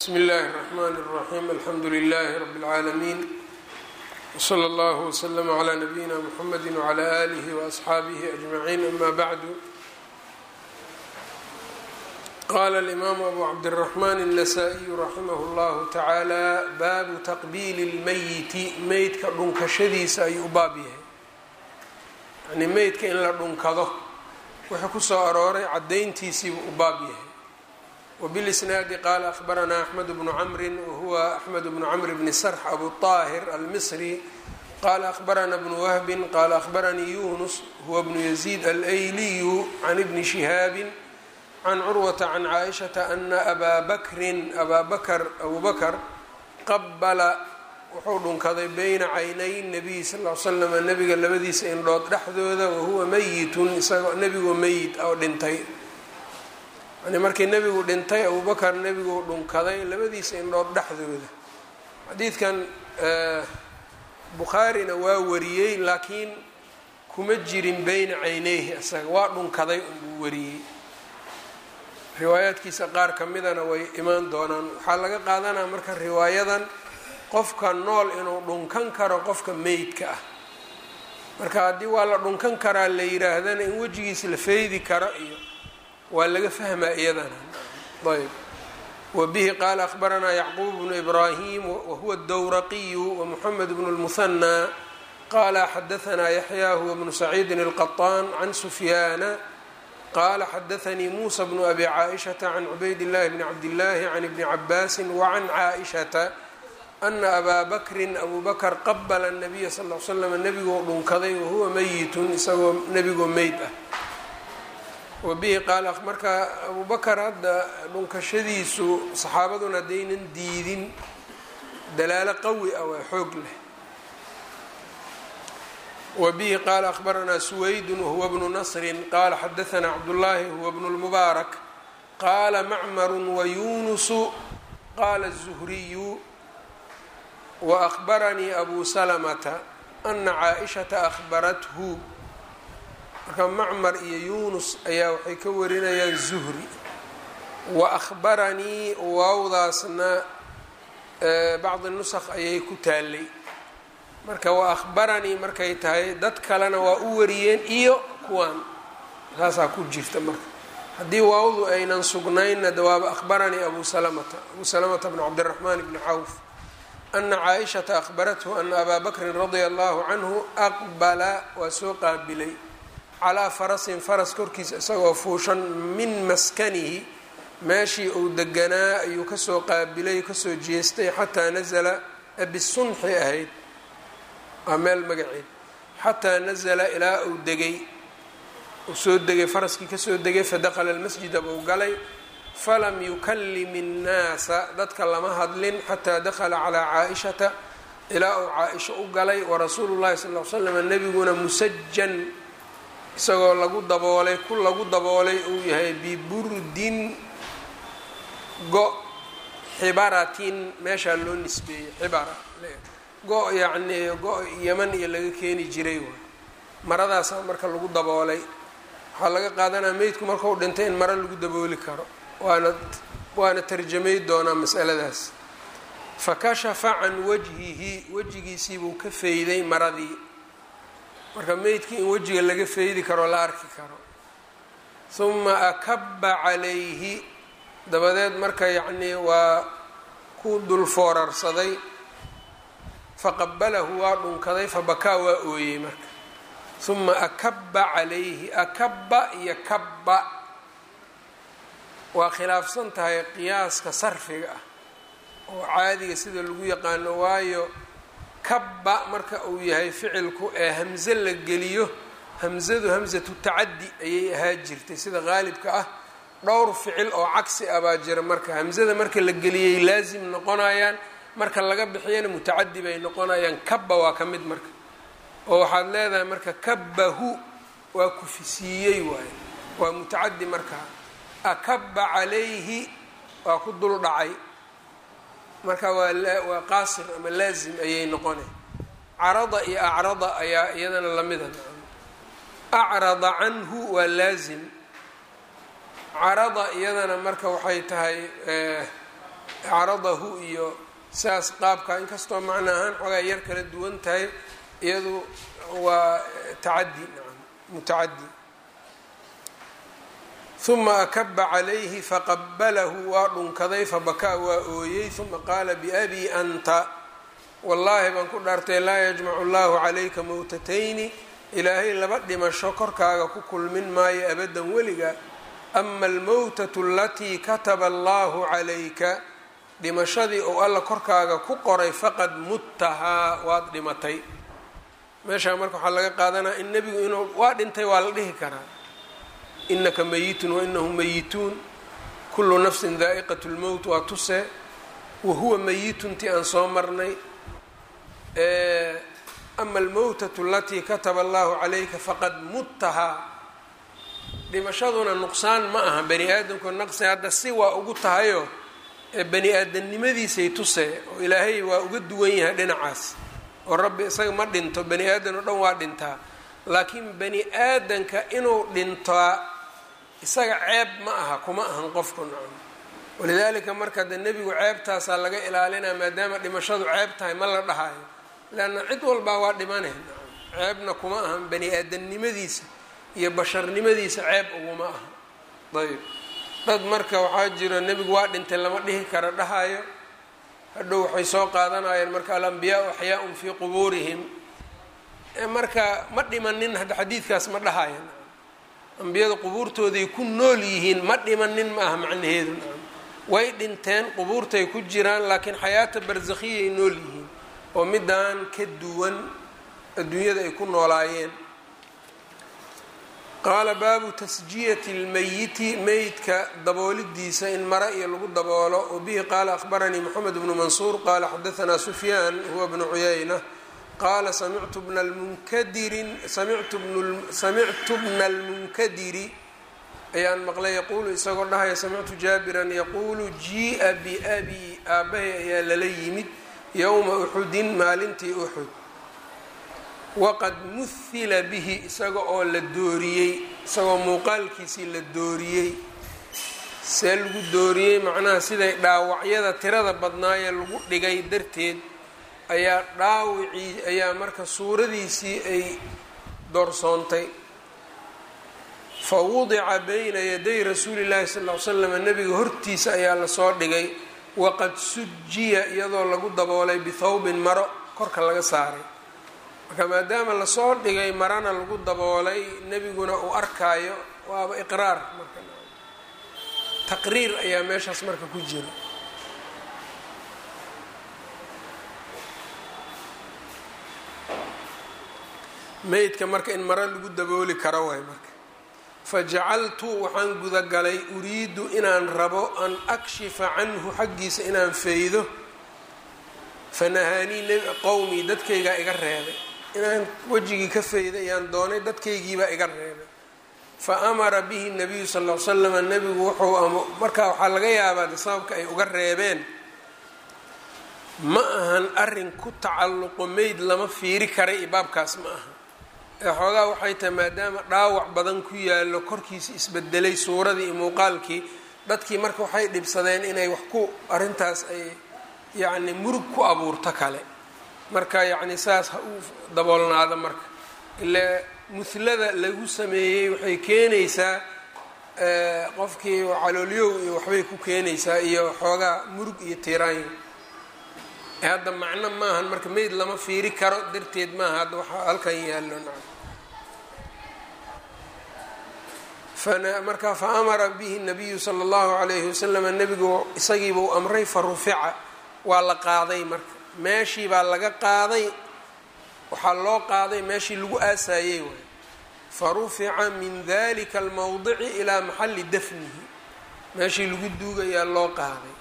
بsم الlh الرحmn الرحيم الحمdu للh رب العاalمين وصلى الله وسلم عlى نبيina mحمد وعlى آله وأصxaaبه أجمعين أmا bعd qال الإmام أbو cبدالرحمن النسائي رحimه الله taعالى bab تqبيل الmyt meydka dhunkashadiisa ayuu u baab yahay yani meydka in la dhunkado wuxuu kusoo arooray cadayntiisiibuu u baab yahay. وبالإسناaد qال أخبرنا أحمد بن عمرو وهو أحمد بن عمرو بن سرح أبو الطاهر المصري qال أخبرنا بن وهب qال أخبرني يونس هو بن يزيد الأيلي عن ابن شهاب عن عروة عن عائشة أن أبا بكر qبل wuxuu dhunkaday بyna caynay النبي صلى اه عل سلم nebiga labadiisa indhood dhexdooda wahuwa meyitun isagoo nebigoo meyit oo dhintay yani markii nebigu dhintay abubakar nebiguu dhunkaday labadiisa indhood dhexdooda. xadiidkan bukhaarina waa wariyey laakiin kuma jirin beyna cayneyhi isaga waa dhunkaday unbuu wariyey. riwaayaadkiisa qaar ka midana way imaan doonaan. waxaa laga qaadanaya marka riwaayadan qofka nool inuu dhunkan karo qofka meydka ah, marka haddii waa la dhunkan karaa la yiraahdana in wejigiisa la feydi karo iyo waa laga fahmaa iyadana. ayb wbihi qaala أخbaranaa yacquub bnu إbrahim wahuwa الdowraqiyu ومحamed bnu الmuhanى qaala xadaثnaa yaحya huwa bnu سacيidi الqaطaan can sufyaana qaala xadaثanii muسى bnu abi caaئiشhaةa can cubayd الlahi bni cabdالlahi can ibni cabaasi وcan caaئiشhaةa ana abaa bakrin abu bakr qabla الnabiya sal ll slam nebigoo dhunkaday wahuwa meyitun isagoo nebigoo meyd ah. wabihi qaala marka abu bakar hadda dhunkashadiisu saxaabaduna haddaynan diidin dalaalo qawi ah waa xoog leh. wabihi qaala akhbaranaa suwaydun wahuwa bnu nasrin qaala xadaثanaa cabdullaahi huwa bnu اlmubaarak qaala macmaru wayunusu qaala الzuhriyu waأkhbaranii abu salamata ana caaئishata akhbarathu. marka macmar iyo yunus ayaa waxay ka warinayaan zuhri. waأkhbaranii waawdaasna bacdi nusakh ayay ku taalay, marka waأkhbaranii markay tahay dad kalena waa u wariyeen iyo kuwaan saasaa ku jirta. marka haddii waawdu aynan sugnaynna dawaaba akhbaranii abu salamata bn cabdالraxmaan bni cawf ana caaئishata akhbarathu ana abaa bakrin radia allahu canhu aqbala waa soo qaabilay calaa farasin faras korkiisa isagoo fuushan min maskanihi meeshii uu deganaa ayuu kasoo qaabilay kasoo jeestay xataa nazla bisunxi ahayd waa meel magaceed xataa nazla ilaa uu degay uu soo degay faraskii kasoo degay fadakhala almasjida buu galay falam yukallim الnaasa dadka lama hadlin xataa dakhala calaa caaئishata ilaa uu caaئisha u galay warasuulu llahi sal l slam nebiguna musajan isagoo lagu daboolay lagu daboolay uu yahay biburdin go xibaratin meeshaa loo nisbeeyey xibara go yacnii go yaman iyo laga keeni jiray waay maradaasaa marka lagu daboolay. waxaa laga qaadanaya meydku markau dhintay in maro lagu dabooli karo waana tarjamay doonaa masaladaas. fakashafa can wajhihi wejigiisiibuu ka feyday maradii, marka meydkii in wejiga laga feydi karo la arki karo. huma akaba calayhi dabadeed marka yacnii waa ku dul foorarsaday faqabalahu waa dhunkaday fabakaa waa ooyey. marka huma akaba calayhi akaba iyo kaba waa khilaafsan tahay qiyaaska sarfiga ah oo caadiga sida lagu yaqaano, waayo kabba marka uu yahay ficilku ee hamze la geliyo hamzadu hamzatu tacaddi ayay ahaa jirtay sida qaalibka ah. dhowr ficil oo cagsi ah baa jira, marka hamzada marka la geliyay laasim noqonayaan, marka laga bixiyana mutacadi bay noqonayaan. kabba waa ka mid marka, oo waxaad leedahay marka kabbahu waa kufisiiyey waaye waa mutacadi. marka akaba calayhi waa ku dul dhacay, marka waa qaasir ama laazim ayay noqonay. carada iyo acrada ayaa iyadana lamida. acrada canhu waa laazim, carada iyadana marka waxay tahay acradahu iyo saas qaabka inkastoo macna ahaan xoogaa yar kala duwan tahay iyadu waa tacadi mutacadi. uma akaba calayhi faqabalahu waa dhunkaday fabakaa waa ooyey uma qaala biabii anta wallaahi baan ku dhaartay laa yajmacu allahu calayka mowtatayni ilaahay laba dhimasho korkaaga ku kulmin maayo abadan weliga ama almowtatu alatii kataba allahu calayka dhimashadii ou alla korkaaga ku qoray faqad muttahaa waad dhimatay. meeshaa marka waxaa laga qaadanaya in nebigu inuu waa dhintay waa la dhihi karaa inaka mayitun wainahum mayituun kullu nafsin daa'iqat lmowt waa tuse wahuwa mayitun ti aan soo marnay. ama almowtatu alatii kataba allahu calayka faqad muttahaa dhimashaduna nuqsaan ma aha bani aadamku naqsi hadda si waa ugu tahayo bani aadamnimadiisay tusee oo ilaahay waa uga duwan yahay dhinacaas oo rabbi isaga ma dhinto bani aadan oo dhan waa dhintaa laakiin bani aadanka inuu dhintaa isaga ceeb ma aha kuma ahan qofku nacam walidaalika marka de nebigu ceebtaasaa laga ilaalinaa maadaama dhimashadu ceeb tahay ma la dhahayo leanna cid walbaa waa dhimanay nacam ceebna kuma ahan bani aadamnimadiisa iyo basharnimadiisa ceeb uguma aha. ayb dad marka waxaa jiro nebigu waa dhintay lama dhihi kara dhahayo hadhow waxay soo qaadanayeen marka alambiyaau axyaaun fii qubuurihim marka ma dhimanin hadda xadiidkaas ma dhahayan ambiyada qubuurtooday ku nool yihiin ma dhimanin ma aha macnaheedu way dhinteen qubuurtay ku jiraan laakiin xayaata barzakhiyay nool yihiin oo midaan ka duwan adduunyada ay ku noolaayeen. qaala baabu tasjiyati lmayiti meydka daboolidiisa in mara iyo lagu daboolo wabihi qaala akhbaranii moxamed bnu mansuur qaala xadaanaa sufyaan huwa bnu cuyayna qaala samictu bna almunkadiri ayaan maqlay yaquulu isagoo dhahaya samictu jaabiran yaquulu jii-a biabii aabbahay ayaa lala yimid yowma uxudin maalintii uxud waqad muhila bihi isaga oo la dooriyey isagoo muuqaalkiisii la dooriyey. see lagu dooriyey macnaha siday dhaawacyada tirada badnaayee lagu dhigay darteed ayaa dhaawicii ayaa marka suuradiisii ay doorsoontay. fa wudica bayna yaday rasuuli llahi sal ll ly slam nebiga hortiisa ayaa lasoo dhigay waqad sujiya iyadoo lagu daboolay bithawbin maro korka laga saaray. marka maadaama lasoo dhigay marana lagu daboolay nebiguna uu arkaayo waaba iqraar marka taqriir ayaa meeshaas marka ku jira. meydka marka in maro lagu dabooli karo waay marka fajacaltu waxaan gudagalay uriidu inaan rabo an akshifa canhu xaggiisa inaan faydo fanahaanii qowmii dadkaygaa iga reebay inaan wejigii ka fayday ayaan doonay dadkaygiibaa iga reebay. fa amara bihi nabiyu sal ll ly slam nebigu wuxuu markaa waxaa laga yaabaa sababka ay uga reebeen ma ahan arrin ku tacalluqo meyd lama fiiri karay iyo baabkaas ma aha xoogaa waxay tahay maadaama dhaawac badan ku yaallo korkiisa isbedelay suuradii iyo muuqaalkii dadkii marka waxay dhibsadeen inay wax ku arrintaas ay yacni murug ku abuurto kale marka yacni saas ha u daboolnaado marka ilaa muhlada lagu sameeyey waxay keenaysaa qofkii caloolyow iyo waxbay ku keenaysaa iyo xoogaa murug iyo tiiraanyo hadda macno maahan marka meyd lama fiiri karo darteed maaha hadda waxaa halkan yaallo marka fa amara bihi nabiyu sala allahu calayhi wasalam nebigu isagiiba u amray fa rufica waa la qaaday marka meeshii baa laga qaaday waxaa loo qaaday meeshii lagu aasaayey waay fa rufica min dalika almowdici ilaa maxalli dafnihi meeshii lagu duugayaa loo qaaday.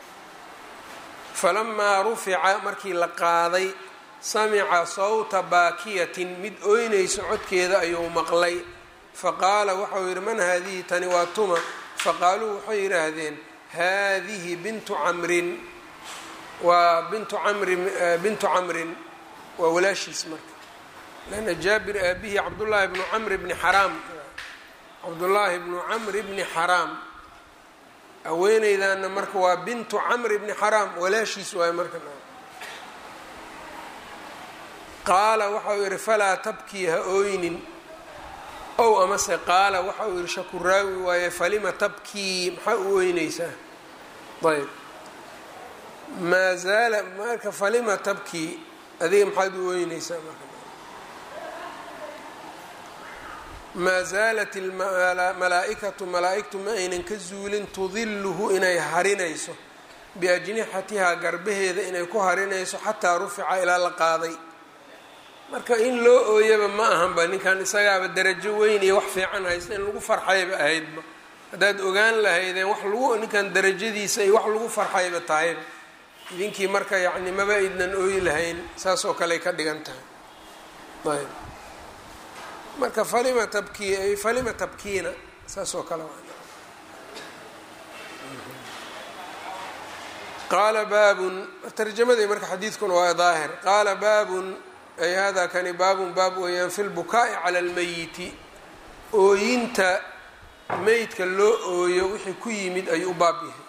falamaa rufica markii la qaaday samica sawta baakiyatin mid ooynaysa codkeeda ayuu maqlay faqaala waxau yidhi man haadihi tani waa tuma faqaaluu waxay yidhaahdeen haadihi bintu camrin waa bintu camrin waa walaashiis marka lanna jaabir aabihi cabdullaahi bnu camr bni xaraam cabdullaahi bnu camr bni xaraam haweeneydaana marka waa bintu camr bni xaraam walaashiis waayo marka. qaala waxa uu yihi falaa tabkii ha ooynin, ow amase qaala waxa uu yihi shakuraawi waaye falima tabkii maxaa u ooyneysaa. ayb maa zaala marka falima tabkii adiga maxaad u ooyneysaa marka. maa zaalat malaaikatu malaa-igtu ma aynan ka zuulin tudiluhu inay harinayso biajnixatihaa garbaheeda inay ku harinayso xataa rufica ilaa la qaaday. marka in loo ooyaba ma ahanba, ninkan isagaaba darajo weyn iyo wax fiican haysta in lagu farxayba ahaydba. haddaad ogaan lahaydeen wax lagu ninkan darajadiisa iyo wax lagu farxayba tahayba idinkii marka yacni maba idnan ooyi lahayn. saas oo kale ay ka dhigan tahay. ayb marka falima tabkii ay falima tabkiina saas oo kale waa. qaala baabun tarjamadii marka xadiidkuna waa daahir. qaala baabun ay hada kani baabun baab weeyaan fi lbukaa'i cala almeyiti, ooyinta meydka loo ooyo wixii ku yimid ayuu u baab yahay.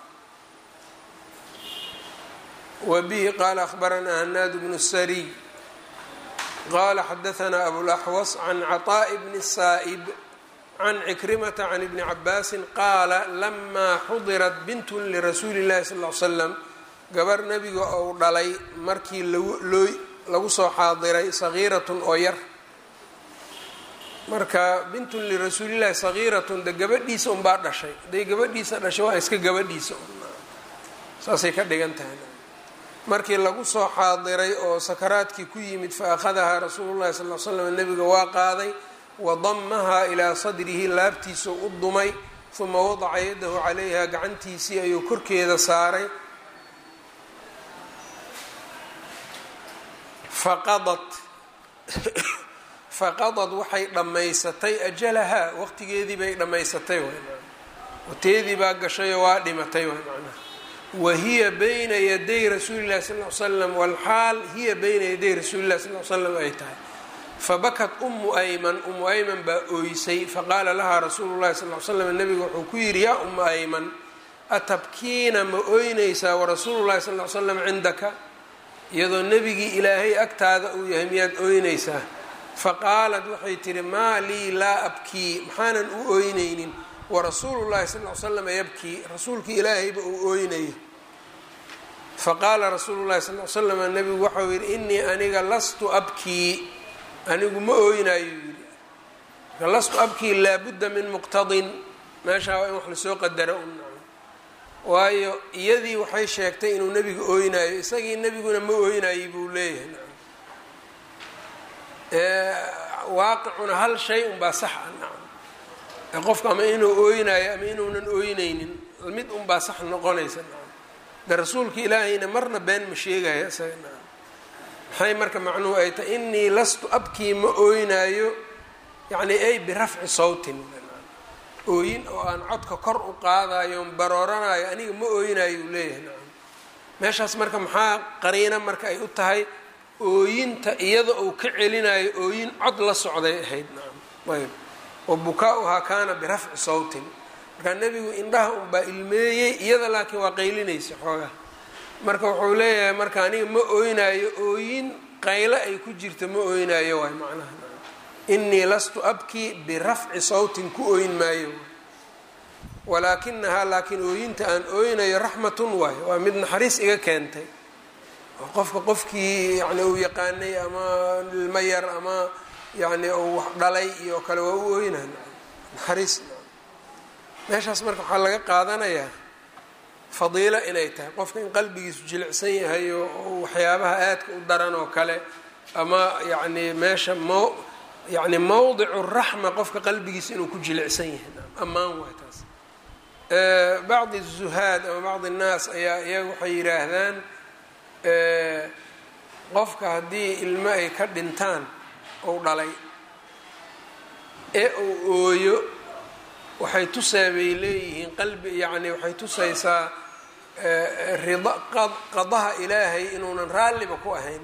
wa bihi qaala akhbaranaa hanaad bnu sariy qaala xadahanaa abulaxwas can caطaaءi bni saa'ib can cikrimata can ibni cabaasin qaala lamaa xudirat bintun lirasuuli اllahi sal ll ly slam, gabar nebiga ou dhalay markii lagu soo xaadiray sagiiratun oo yar. marka bintun lirasuulillahi sagiiratun de gabadhiisa unbaa dhashay, hadday gabadhiisa dhashay waa iska gabadhiisa saasay ka dhigan tahay. markii lagu soo xaadiray oo sakaraadkii ku yimid fa akhadahaa rasuulullahi sal ly slam, nebiga waa qaaday, wadamahaa ilaa sadrihi laabtiisa u dumay, uma wadaca yadahu calayha gacantiisii ayuu korkeeda saaray. faqadad waxay dhammaysatay ajalahaa, waqtigeedii bay dhammaysatay wateedii baa gashayoo waa dhimatay macnaha. wahiya bayna yaday rasuuli llahi sal l slam, walxaal hiya bayna yaday rasuuli llahi sal l slam ay tahay. fabakat umu ayman baa ooysay, faqaala lahaa rasuulu llahi sal l slam, nabiga wuxuu ku yidhi yaa uma ayman atabkiina ma ooynaysaa warasuulu llahi sal l slam cindaka, iyadoo nebigii ilaahay agtaada uu yahay miyaad ooynaysaa. faqaalat waxay tihi maa lii laa abkii, maxaanan u ooynaynin warasuulu llahi sal l slam yabkii, rasuulkii ilaahayba uu ooynayo. faqaala rasuulu llahi sal l slam, nebigu waxau yidhi inii aniga lastu abkii, anigu ma ooynaayo yidhi. marka lastu abkii laabudda min muqtadin, meeshaa waa in wax lasoo qadaro un, waayo iyadii waxay sheegtay inuu nebiga ooynaayo, isagii nebiguna ma ooynaayo buu leeyahay. waaqicuna hal shay unbaa sax a, qofka ama inuu ooynaayo ama inuunan ooynaynin mid unbaa sax noqonaysa. de rasuulka ilaahayna marna been ma sheegaya isaga. maxay marka macnuhu ay tahay inii lastu abkii ma ooynaayo, yacni ay birafci sawtin, ooyin oo aan codka kor u qaadayo on barooranayo aniga ma ooynaayo uu leeyahay. meeshaas marka maxaa qariina marka ay u tahay ooyinta iyada uu ka celinayo ooyin cod la socday ahayd. ayb wa bukaa-uhaa kaana birafci sawtin, markaa nebigu indhaha unbaa ilmeeyey, iyada laakiin waa qaylinaysa xoogaa. marka wuxuu leeyahay marka aniga ma ooynaayo, ooyin qaylo ay ku jirta ma ooynaayo waay macnaha. inii lastu abkii birafci sawtin ku ooyin maayo, walaakinahaa laakiin ooyinta aan ooynayo raxmatun waayo, waa mid naxariis iga keentay. oo qofkii yani uu yaqaanay ama ilmo yar ama yani uu wax dhalay iyo kale waa u ooynaa naxariis. meeshaas marka waxaa laga qaadanayaa fadiilo inay tahay qofka in qalbigiisu jilicsan yahay oo waxyaabaha aadka u daran oo kale, ama yani meesha yani mawdicu raxma qofka qalbigiisa inuu ku jilicsan yahay, ammaan waay taas. bacdi الzuhaad ama bacdi الnaas ayaa iyaga waxay yidhaahdaan qofka haddii ilmo ay ka dhintaan ou dhalay ee uu ooyo, waxay tusaa bay leeyihiin qalbi yani waxay tusaysaa qadaha ilaahay inuunan raalliba ku ahayn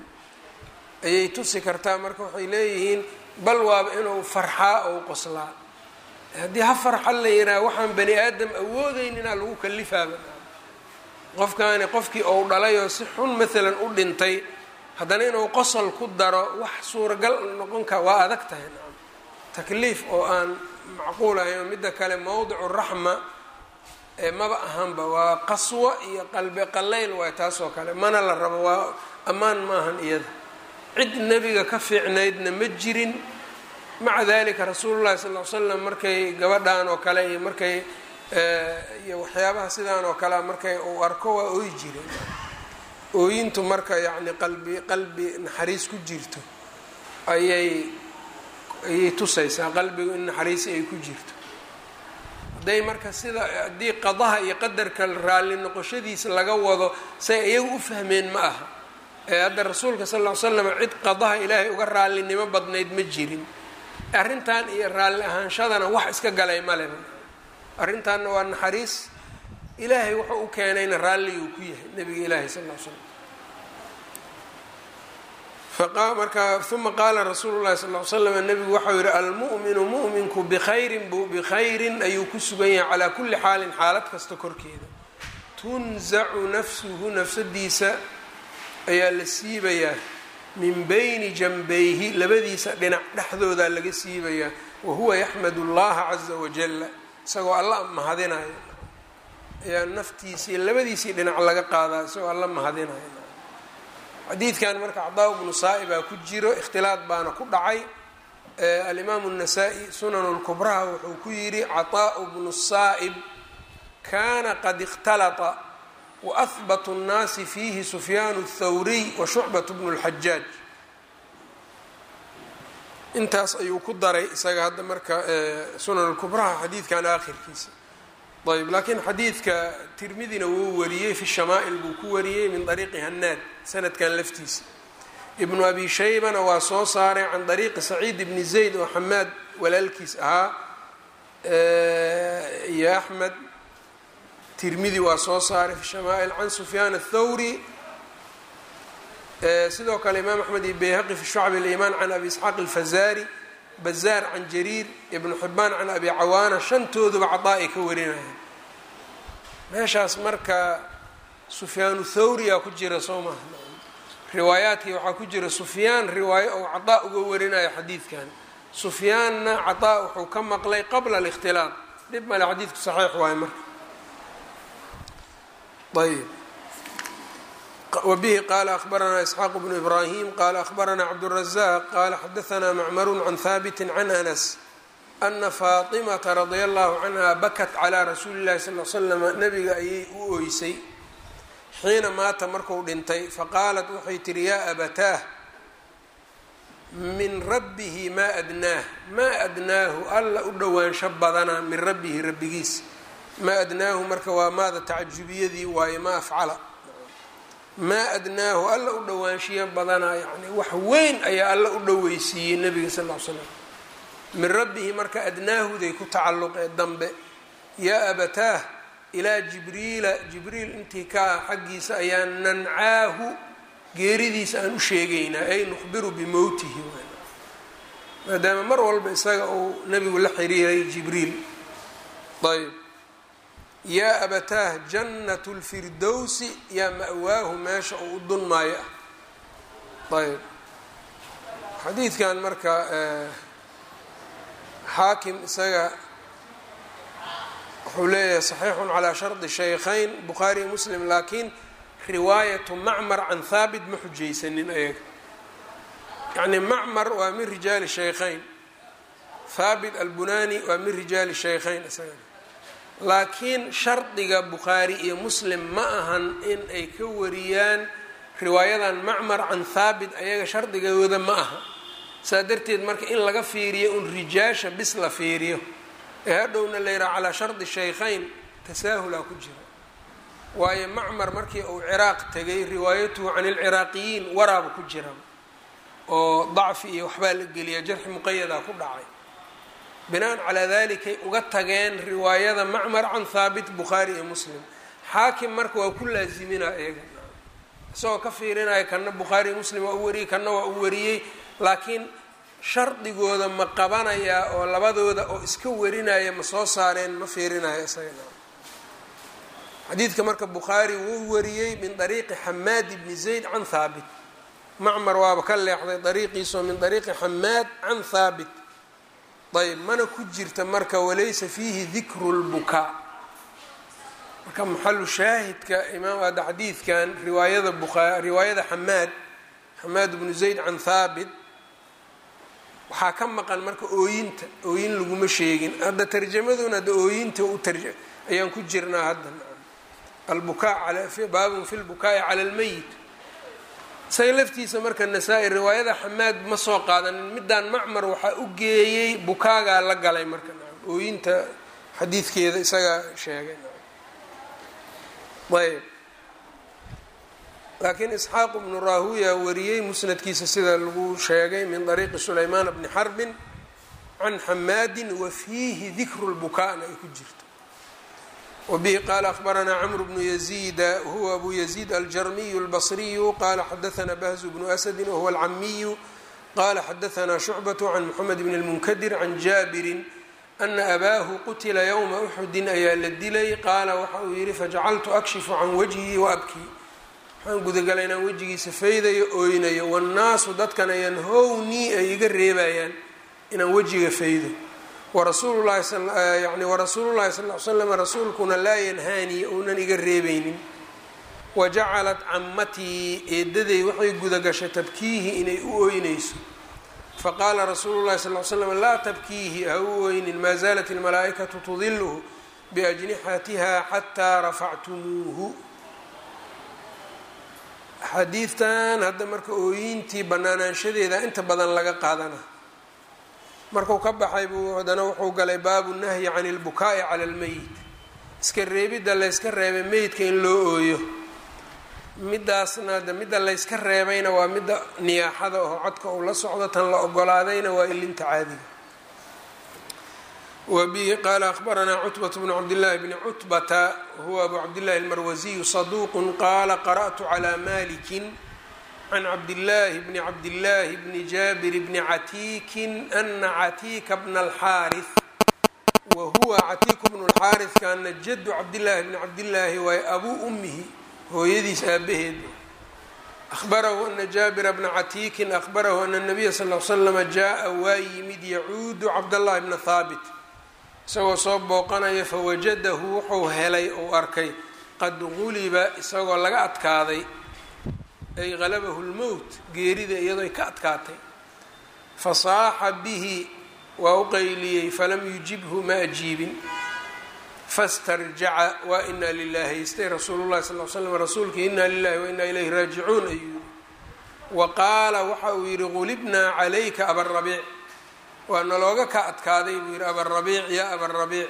ayay tusi kartaa. marka waxay leeyihiin bal waaba inuu farxaa ou qoslaa, haddii ha farxa la yidhaaha waxaan bani aadam awoodeyninaa lagu kalifaaba qofkaani qofkii ou dhalay oo si xun maalan u dhintay haddana inuu qosol ku daro wax suuragal noqon kara waa adag tahay nacam takliif oo aan macquul ahayn. midda kale mowdicu raxma maba ahanba waa qaswo iyo qalbi qallayl waay taasoo kale mana la rabo waa ammaan maahan iyada cid nebiga ka fiicnaydna ma jirin. maca dalika rasuulullahi sal ll ly slam markay gabadhan oo kale iyo markay iyo waxyaabaha sidaan oo kalea markay uu arko waa ooyi jireen. ooyintu marka yacni qalbi naxariis ku jirto ayay tusaysaa qalbigu in naxariisi ay ku jirto. hadday marka haddii qadaha iyo qadarka raalli noqoshadiisa laga wado say iyagu u fahmeen ma aha. hadda rasuulka sal ll ly slam cid qadaha ilaahay uga raallinimo badnayd ma jirin. arrintan iyo raalli ahaanshadana wax iska galay maleba. arrintaanna waa naxariis ilaahay wuxuu u keenayna raalliguu ku yahay nabiga ilaahi sal ll ly slam. marka uma qaala rasuulu llahi sal ly slam nabigu waxau yihi almu'minu mu'minku bikhayrin ayuu ku sugan yahay calaa kulli xaalin xaalad kasta korkeeda. tunzacu nafsuhu nafsadiisa ayaa la siibayaa min bayni janbayhi labadiisa dhinac dhexdoodaa laga siibayaa wahuwa yaxmadu llaha caza wajalla isagoo alla mahadinayo ayaa naftiisii labadiisii dhinac laga qaadaa isagoo alla mahadinayo. xadiidkan marka cadaa bnu saa'ibaa ku jiro ikhtilaad baana ku dhacay. alimaamu الnasaa-i sunan اlkubraha wuxuu ku yidhi caطaaءu bnu saa'ib kana qad اkhtalata waahbat الnaasi fiihi sufyaan الthawriy wa shucbaة bnu اlxajaaj. intaas ayuu ku daray isaga hadda marka sunan اlkubraha xadiidkan aakhirkiisa. ayb laakiin xadiidka tirmidina wuu wariyey fi shamaa'il buu ku wariyey min طariiqi hanaad sanadkan laftiisa. ibnu abi shaybana waa soo saaray can طariiqi saciid bni zayd oo xamaad walaalkiis ahaa iyo axmed. tirmidi waa soo saaray fi shamaa'il can sufyaan الthawri. sidoo kale imaam axmed iyo bayhaqi fi shucab اliimaan can abi isxaaq اlfazari bazaar can jariir ibnu xibaan can abi cawaana shantooduba cadaa ay ka warinayaan. meeshaas marka sufyaanu thawriyaa ku jira soo maha riwaayaadkii waxaa ku jira sufyaan riwaayo ou cadaa uga warinayo xadiidkan. sufyaanna cadaa wuxuu ka maqlay qabla اlاkhtilaaq dhib male xadiidku saxiix waayo marka. ayb wbihi qala akhbaranaa isxaaq bnu ibrahim qala akhbaranaa cabdالrazaq qala xadaanaa macmaru can haabiti can anas ana faatimata radia allahu canha bakat calaa rasuuli اllahi sal l slama nabiga ayay u ooysay xiina maata marku dhintay faqaalat waxay tihi yaa abataah min rabbihi maa adnaah maa adnaahu alla u dhowaansho badanaa min rabbihi rabbigiis. maa adnaahu marka waa maada tacajubiyadii waaye ma afcala. maa adnaahu alla u dhowaanshiyo badanaa yani wax weyn ayaa alla u dhoweysiiyey nabiga sal l slam. min rabbihi marka adnaahuday ku tacalluqee dambe. yaa abataah ilaa jibriila jibriil intii ka ah xaggiisa ayaan nancaahu geeridiisa aan u sheegaynaa ay nukhbiru bimowtihi maadaama mar walba isaga uu nabigu la xiriiray jibriil. ayb yaa abataah jannat lfirdowsi yaa ma'waahu meesha uu u dunmaayo ah. ayb xadiidkan marka xaakim isaga wuxuu leeyahay saxiixun calaa shardi shaykhayn bukhaari muslim laakiin riwaayatu macmar can haabit ma xujaysanin ayaga. yacni macmar waa min rijaali shaykhayn haabit albunani waa min rijaali shaykhayn isaga. laakiin shardiga bukhaari iyo muslim ma ahan in ay ka wariyaan riwaayadan macmar can haabit ayaga shardigooda ma aha. saa darteed marka in laga fiiriyo un rijaasha bis la fiiriyo ee hadhowna la yidhaha calaa shardi shaykhayn tasaahulaa ku jira. waayo macmar markii uu ciraaq tegay riwaayatuhu can ilciraaqiyiin waraaba ku jira oo dacfi iyo waxbaa la geliya jarxi muqayadaa ku dhacay. binaan calaa dalikay uga tageen riwaayada macmar can haabit bukhaari iyo muslim. xaakim marka waa ku laaziminaa eega isagoo ka fiirinaya kana bukhaari muslim waa u wariyey kana waa u wariyey laakiin shardigooda ma qabanayaa oo labadooda oo iska warinaya ma soo saareen ma fiirinayo isagana. xadiidka marka bukhaari wuu wariyey min dariiqi xamaad bni zayd can haabit. macmar waaba ka leexday dariiqiisao min dariiqi xamaad can haabit. ayb mana ku jirta marka walaysa fiihi dikru lbukaa. marka maxalu shaahidka imaam ada xadiidkan riwaayada xamaad bnu zayd can haabit waxaa ka maqan marka ooyin laguma sheegin. hadda tarjamaduna hadda ooyinta ayaan ku jirnaa hadda. albukaa baabun fi lbukaa'i cala almeyit. isaga laftiisa marka nasaa-i riwaayada xamaad ma soo qaadanin. midaan macmar waxaa u geeyey bukaagaa la galay marka ooyinta xadiidkeeda isagaa sheegay. ayb laakiin isxaaq bnu raahuya wariyey musnadkiisa sida lagu sheegay min dariiqi sulaymaan bni xarbin can xamaadin wa fiihi dikru lbukaana ay ku jirto. wabihi qaala akhbaranaa cmr bnu yaziida huwa abu yaziid aljarmiyu اlbصriyu qala xadaثna bahzu bnu asadi wahuwa alcamiyu qala xadaثna shucbaة can mxamed bn اlmunkadir can jaabirin ana abaahu qutila ywma uxudin ayaa la dilay. qaala waxa uu yihi fajacaltu akshifu can wajhi waabkii waxaan gudagalay inaan wejigiisa faydayo ooynayo wاnnaasu dadkana yanhownii ay iga reebayaan inaan wejiga faydo. warasuulu llahi sal l slam rasuulkuna laa yanhaanii ounan iga reebaynin. wajacalat cammatii eedaday waxay gudagashay tabkiihi inay u ooynayso. faqaala rasuulu llahi sal l slam laa tabkiihi ha u ooynin maa zaalat ilmalaa'ikatu tudiluhu biajnixatiha xataa rafactumuuhu. xadiidtan hadda marka ooyintii banaanaanshadeeda inta badan laga qaadana. markuu ka baxay buu haddana wuxuu galay baabu nahyi can ilbukaa'i cala almeyit. iska reebidda layska reebay meydka in loo ooyo. midaasna de midda layska reebayna waa midda niyaaxada oo codka uu la socdo. tan la ogolaadayna waa ilinta caadiga. wabihi qaala akhbaranaa cutbat bnu cabdillaahi bni cutbata huwa abu cabdillahi almarwasiyu saduuqun qaala qara'tu calaa malikin can cabdillaahi bni jaabir bni catiikin ana catiika bna alxaaris wa huwa catiiku bnu lxaaris kaana jadu cabdillaahi bni cabdillaahi waay abuu ummihi hooyadiis aabaheed. ahbarahu ana jaabira bna catiikin ahbarahu ana nabiya sal l slama jaa waa yimid yacuudu cabdallahi bna haabit isagoo soo booqanaya fawajadahu wuxuu helay ou arkay qad guliba isagoo laga adkaaday ay qalabahu lmowt geerida iyadoo ay ka adkaatay. fasaaxa bihi waa u qayliyey falam yujibhu ma ajiibin. fastarjaca waa inaa lilahi haystay rasuulu llahi sal l slam rasuulkii inaa lilahi wa inaa ilayhi raajicuun ayuu yihi. wa qaala waxa uu yihi gulibnaa calayka abarabiic waa nalooga ka adkaaday buu yihi abarabiic ya abarabiic.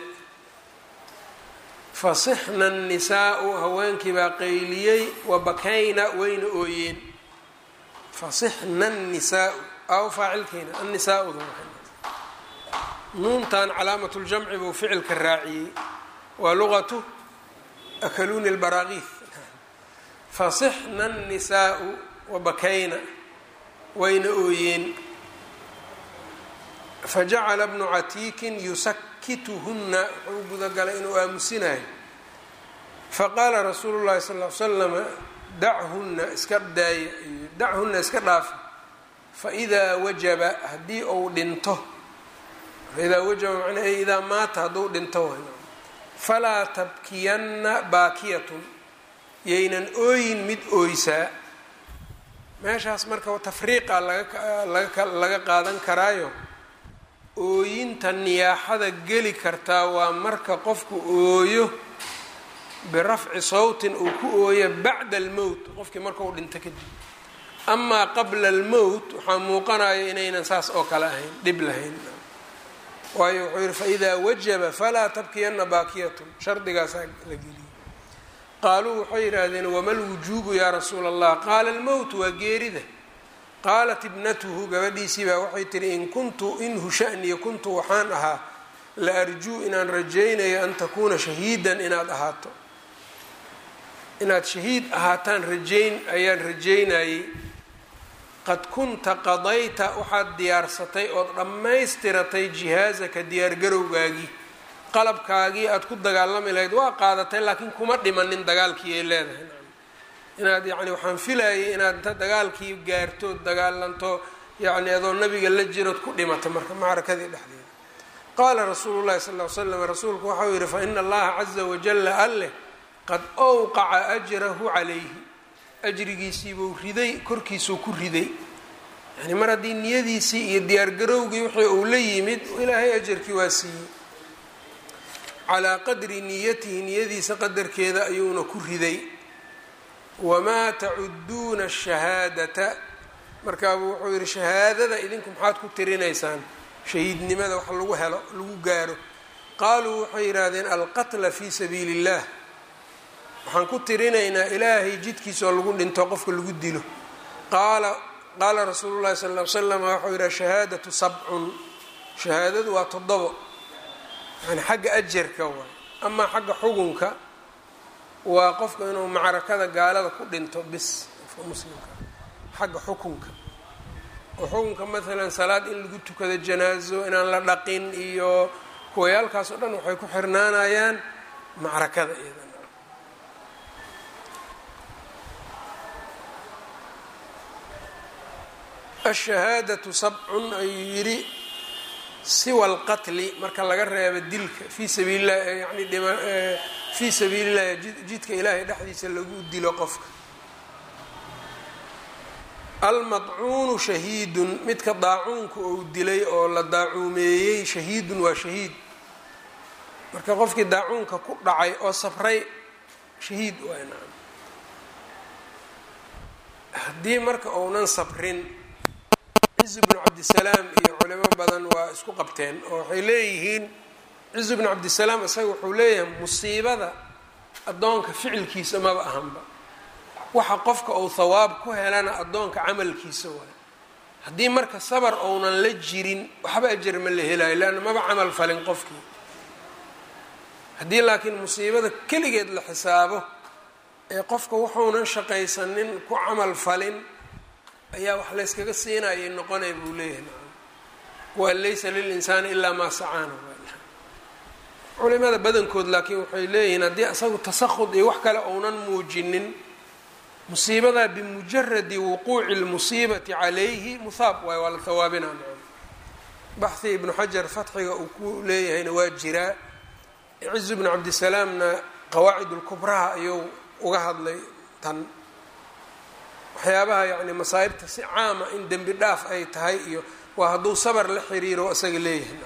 fasixna الnisaau haweenkii baa qayliyey wabakayna wayna ooyeen. fasixna الnisaau aw faacilkeena annisaauda nuuntan calaamat ljamci buu ficilka raaciyey waa luqatu akaluuni اlbaraaqiif. fasixna الnisaau wabakayna wayna ooyeen. fajacala bnu catiikin yusakituhuna wuxuu gudagalay inuu aamusinayo. faqaala rasuulu llahi sal l slama dachuna iska daaya dachuna iska dhaafa. faidaa wajaba haddii uu dhinto faidaa wajaba manaa idaa maata hadduu dhinto falaa tabkiyanna baakiyatun yaynan ooyin mid ooysaa. meeshaas marka tafriiqa laga qaadan karaayo ooyinta niyaaxada geli kartaa waa marka qofku ooyo birafci sawtin uu ku ooyo bacda almowt qofkii marka uu dhinto kadib. amaa qabla almowt waxaa muuqanaya inaynan saas oo kale ahayn dhib lahayn. waayo wuxuu yihi faidaa wajaba falaa tabkiyanna baakiyatun shardigaasaa la geliyey. qaaluu waxay yidhaahdeen wama lwujuubu yaa rasuula allah qaala almowt waa geerida. qaalat ibnatuhu gabadhiisii baa waxay tihi inhu shaniya kuntu waxaan ahaa la arjuu inaan rajaynayo an takuuna shahiidan inaad ahaato inaad shahiid ahaataan ayaan rajaynayey. qad kunta qadayta waxaad diyaarsatay ood dhammaystiratay jihaazaka diyaargarowgaagii qalabkaagii aada ku dagaalami lahayd waa qaadatay laakiin kuma dhimanin dagaalkii ay leedahay inaad yacni waxaan filayay inaad inta dagaalkii gaartood dagaalanto yacni adoo nabiga la jirood ku dhimata marka macrakadii dhexdeeda. qaala rasuulu llahi sal ll ly slam rasuulku waxau yihi fa ina allaha caza wajalla alleh qad awqaca ajrahu calayhi ajrigiisiibuu riday korkiisuu ku riday yani mar haddii niyadiisii iyo diyaargarowgii wixii uu la yimid ilaahay ajarkii waa siiyey calaa qadri niyatihi niyadiisa qadarkeeda ayuuna ku riday. wamaa tacuduuna shahaadata markaabuu wuxuu yihi shahaadada idinku maxaad ku tirinaysaan shahiidnimada wax lagu helo lagu gaaro qaaluu waxay yidhaahdeen alqatla fii sabiili اllah waxaan ku tirinaynaa ilaahay jidkiisa oo lagu dhinto qofka lagu dilo. qaala rasuulu llahi sal ll ly slam waxau yidhaha shahaadatu sabcun shahaadadu waa 7 yani xagga ajarka waay amaa xagga xugunka waa qofka inuu macrakada gaalada ku dhinto bis qofka muslimka xagga xukunka oo xukunka maalan salaad in lagu tukado janaazo inaan la dhaqin iyo kuwayaalkaas oo dhan waxay ku xirnaanayaan macrakada iyada. ashahaadatu sabcun ayuu yidhi siwa alqatli marka laga reebo dilka fii sabiili llah yani fii sabiili llahi jidka ilaahay dhexdiisa lagu dilo qofka. almadcuunu shahiidun midka daacuunka ou dilay oo la daacuumeeyey shahiidun waa shahiid marka qofkii daacuunka ku dhacay oo safray shahiid waa nacam. haddii marka ounan sabrin ciz bnu cabdisalaam iyo culimo badan waa isku qabteen oo waxay leeyihiin ciz bnu cabdisalaam isaga wuxuu leeyahay musiibada addoonka ficilkiisa maba ahanba waxa qofka uu thawaab ku helana addoonka camalkiisa waayo haddii marka sabar ounan la jirin waxba ajar ma la helayo leanna maba camal falin qofkii. haddii laakiin musiibada keligeed la xisaabo ee qofka wuxuunan shaqaysanin ku camal falin ayaa wax layskaga siinayay noqonay buu leeyahay wa laysa lilinsaani ilaa maa sacaana. culimada badankood laakiin waxay leeyihiin haddii asagu tasakhud iyo wax kale ounan muujinin musiibadaa bimujaradi wuquuci lmusiibati calayhi muhaab waay waa la hawaabinaa macam. baxhi ibnu xajar fatxiga uu ku leeyahayna waa jiraa. ciz bnu cabdisalaamna qawaacid lkubraha ayuu uga hadlay tan waxyaabaha yani masaa'ibta si caama in dembi dhaaf ay tahay iyo waa hadduu sabar la xiriiro isaga leeyahay.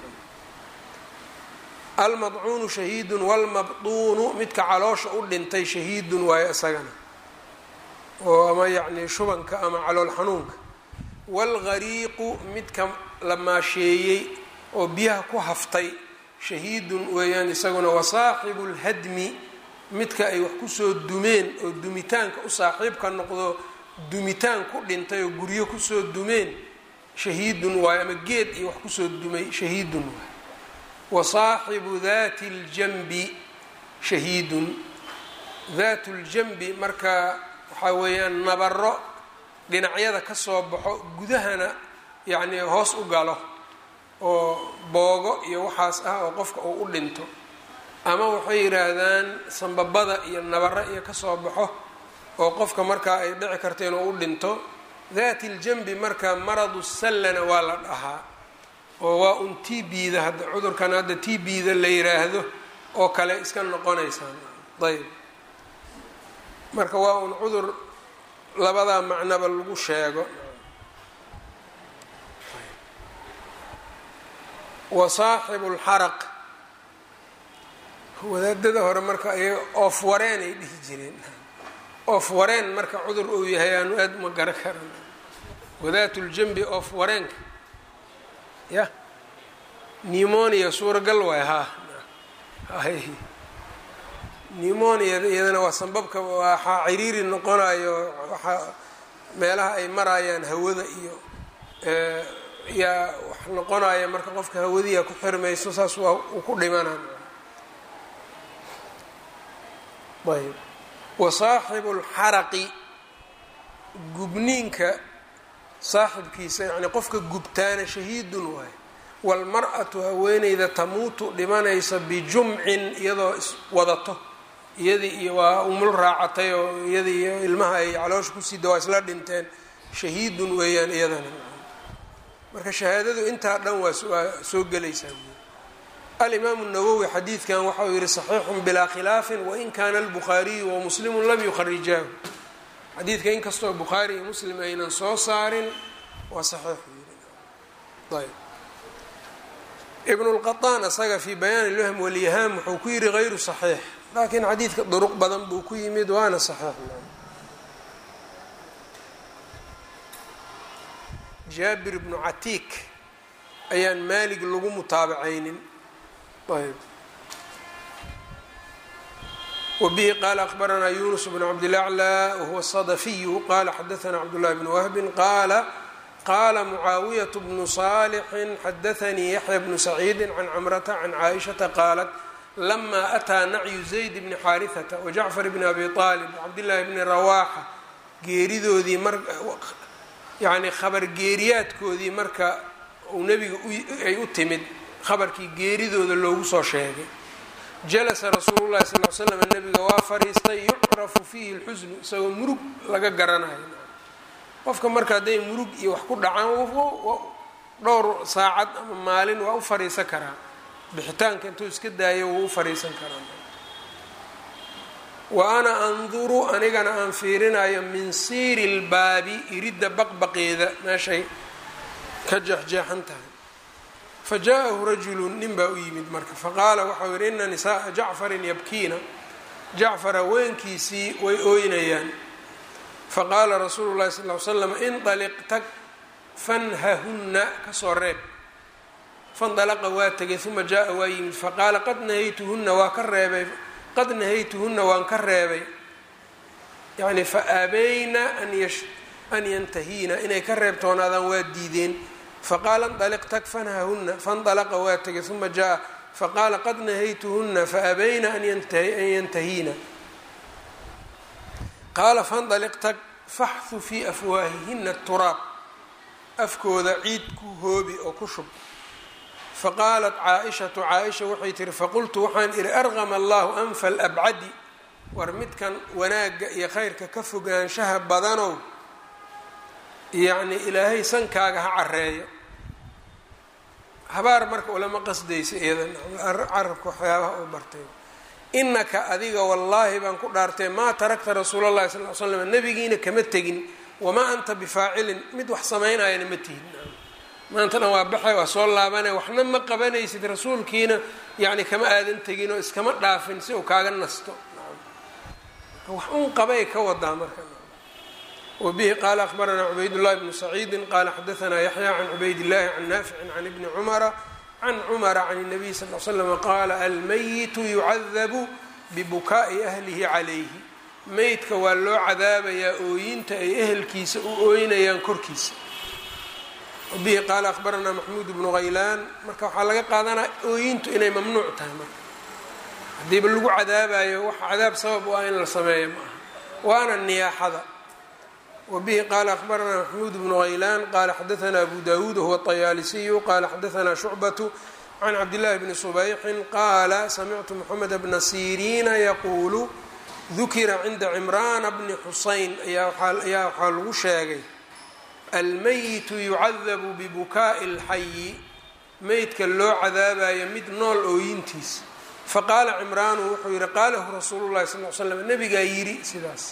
almadcuunu shahiidun walmabduunu midka caloosha u dhintay shahiidun waayo isagana oo ama yacni shubanka ama calool xanuunka. waalgariiqu midka la maasheeyey oo biyaha ku haftay shahiidun weeyaan isaguna. wasaaxibu lhadmi midka ay wax kusoo dumeen oo dumitaanka u saaxiibka noqdo dumitaan ku dhintay oo guryo kusoo dumeen shahiidun waayo ama geed iyo wax kusoo dumay shahiidun waayo. wasaaxibu daati ljanbi shahiidun. daatu ljanbi marka waxaa weeyaan nabaro dhinacyada ka soo baxo gudahana yacni hoos u galo oo boogo iyo waxaas ah oo qofka uu u dhinto ama waxay yidhaahdaan sambabada iyo nabaro iyo kasoo baxo oo qofka markaa ay dhici karta inuu u dhinto. daati ljanbi marka maradu sallana waa la dhahaa oo waa un tbda hadda cudurkan hadda tbda la yiraahdo oo kale iska noqonaysaan. ayb marka waa un cudur labadaa macnaba lagu sheego. wasaaxibu lxaraq wadaadada hore marka ay oof wareen ay dhihi jireen oof wareen marka cudur uu yahay aanu aad ma gara karan. wadaat ljanbi oof wareenka ya pneumonia suuragal waay pneumonia iyadana waa sanbabka waxaa ciriiri noqonayo waxaa meelaha ay marayaan hawada iyo yaa wax noqonaya marka qofka hawadiia ku xirmayso saas waa uu ku dhimanaa. ayb wasaaxibu lxaraqi gubniinka saaxibkiisa yani qofka gubtaana shahiidun waay. waalmar-atu haweeneyda tamuutu dhimanaysa bijumcin iyadoo iswadato, iyadii iyo waa umul raacatay oo iyadii iyo ilmaha ay caloosha kusiida waa isla dhinteen, shahiidun weeyaan iyadana. marka shahaadadu intaa dhan waa soo gelaysaa. alimaamu nawowi xadiidkan waxauu yihi saxiixun bilaa khilaafin wain kaana albukhaariyu wa muslimu lam yukharijaahu. xadiidka inkastoo bukhaari iyo muslim aynan soo saarin waa saxiix yii. ayb ibn اlqaطaan asaga fii bayaan اlwahm walyahaam wuxuu ku yihi غayru صaxiix, laakiin xadiidka duruq badan buu ku yimid waana saxiix. jaabir bnu catiik ayaan maalig lagu mutaabacaynin. ayb wbihi qaala akbaranaa yunus bn cabdilaclى wahuwa الصadafiyu qaala xadaثna cabdالlahi bn wahbi qaala mucaawiyaة bnu صaalixin xadaثanii yaxya bnu saciidi can camrata can caaishaةa qaalat lama ataa nacyu zayd bni xaariثata wajacfar bni abi طaalib wcabdillaahi bni rawaaxa geeridoodii yani khabar geeriyaadkoodii marka uu nebiga ay u timid khabarkii geeridooda loogu soo sheegay, jalasa rasuulu llahi sal l slam nebiga waa fariistay yucrafu fiihi lxusnu isagoo murug laga garanayo. qofka marka hadday murug iyo wax ku dhacaan dhowr saacad ama maalin waa u fariisan karaa, bixitaanka intuu iska daayo wuu u fariisan karaa. wa ana anduru anigana aan fiirinayo min siiri lbaabi iridda baqbaqeeda meeshay ka jeexjeexan tahay. fa jaa-ahu rajulu nin baa u yimid marka faqaala waxau yihi ina nisaءa jacfarin yabkiina, jacfar haweenkiisii way ooynayaan. faqaala rasuulu llahi sal ly slam indaliq tag fanhahunna kasoo reeb. faindalaqa waa tegay uma jaa-a waa yimid faqaala qad nahaytuhunna waa ka reebay, qad nahaytuhunna waan ka reebay, yani fa aabayna an yantahiina inay ka reebtoonaadaan waa diideen. faqaala indaliq tag fanhahunna faindalaqa waa tegay uma jaa-a faqaala qad nahaytuhunna faabayna an yantahiina. qaala faindaliq tag faxhu fii afwaahihina turaab, afkooda ciid ku hoobi oo ku shub. faqaalat caaishatu caaisha waxay tihi faqultu waxaan ihi arqama allahu anfa alabcadi, war midkan wanaagga iyo khayrka ka fogaanshaha badanow yacni ilaahay sankaaga ha careeyo. habaar marka ulama qasdaysa iyadan carabka waxyaabaha uu bartay. inaka adiga wallaahi baan ku dhaartay maa tarakta rasuula llahi sal l slam nebigiina kama tegin, wamaa anta bifaacilin mid wax samaynayana ma tihid. maantana waa baxay waa soo laabanay waxna ma qabanaysid, rasuulkiina yani kama aadan tegin oo iskama dhaafin si uu kaaga nasto. wax un qabay ka wadaa marka. wbihi qaala akbaranaa cubaydullahi bnu saciidi qaala xadaanaa yaxya can cubaydillahi can naaficin can ibni cumara can cumara can الnabiy sal l slam qaala almayitu yucadabu bibukaa'i ahlihi calayhi, meydka waa loo cadaabayaa ooyinta ay ehelkiisa u ooynayaan korkiisa. wbihi qaala akbaranaa maxmuud bnu haylaan, marka waxaa laga qaadanaa ooyintu inay mamnuuc tahay. marka haddiiba lagu cadaabayo wax cadaab sabab u ah in la sameeyo ma aha, waana niyaaxada. wbihi qaala akbaranaa maxmuud bnu haylaan qaala xadaanaa abu dawuud wahuwa طayaalisiyu qaala xadaanaa shucbatu can cabdillahi bni subayxin qaala samictu moxamed bna siriina yaquulu dukira cinda cimraana bni xusayn ayaa waxaa lagu sheegay almayitu yucadabu bibukaa'i اlxayi, meydka loo cadaabayo mid nool ooyintiisa. faqaala cimraanu wuxuu yihi qaalahu rasuulu llahi sal l slam nabigaa yidhi sidaas.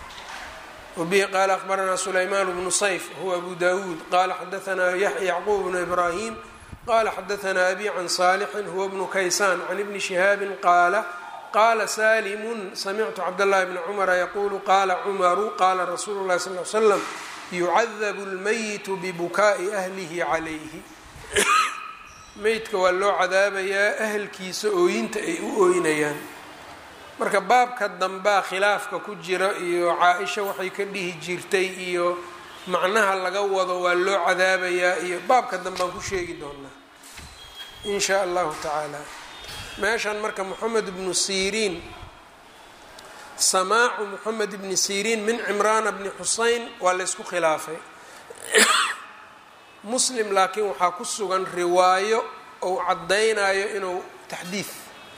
wbihi qaala akbaranaa sulaymaan bnu sayf huwa abu dawuud qaala xadaanaa yacquub bnu ibraahim qaala xadaanaa abi can saalixin huwa bnu kaysaan can ibni shihaabin qaala qaala salimun samictu cabdاllahi bni cumara yaquulu qaala cumaru qaala rasuulu llahi sal l slam yucadabu lmayitu bibukaa'i ahlihi calayhi, meydka waa loo cadaabayaa ahelkiisa ooyinta ay u ooynayaan. marka baabka dambaa khilaafka ku jira iyo caa-isha waxay ka dhihi jirtay iyo macnaha laga wado waa loo cadaabayaa iyo baabka dambaan ku sheegi doonaa in shaa allahu tacaala. meeshan marka moxamed bnu siriin, samaacu moxamed bni siriin min cimraana bni xuseyn waa laysku khilaafay. muslim laakiin waxaa ku sugan riwaayo ou caddaynayo inuu taxdiid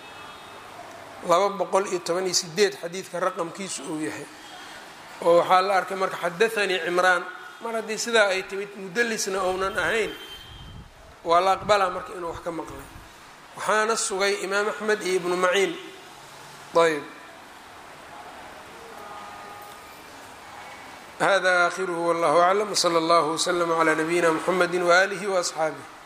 218 xadiidka raqamkiisu uu yahay oo waxaa la arkay marka xadathanii cimraan mar haddii sidaa ay timid mudalisna ounan ahayn waa la aqbalaa marka inuu wax ka maqlay waxaana sugay imaam axmed iyo ibnu maciin ayb hada aakhiruhu wallahu aclam wsala allahu wslama calaa nabiyina mxamedi waaalihi waasxaabih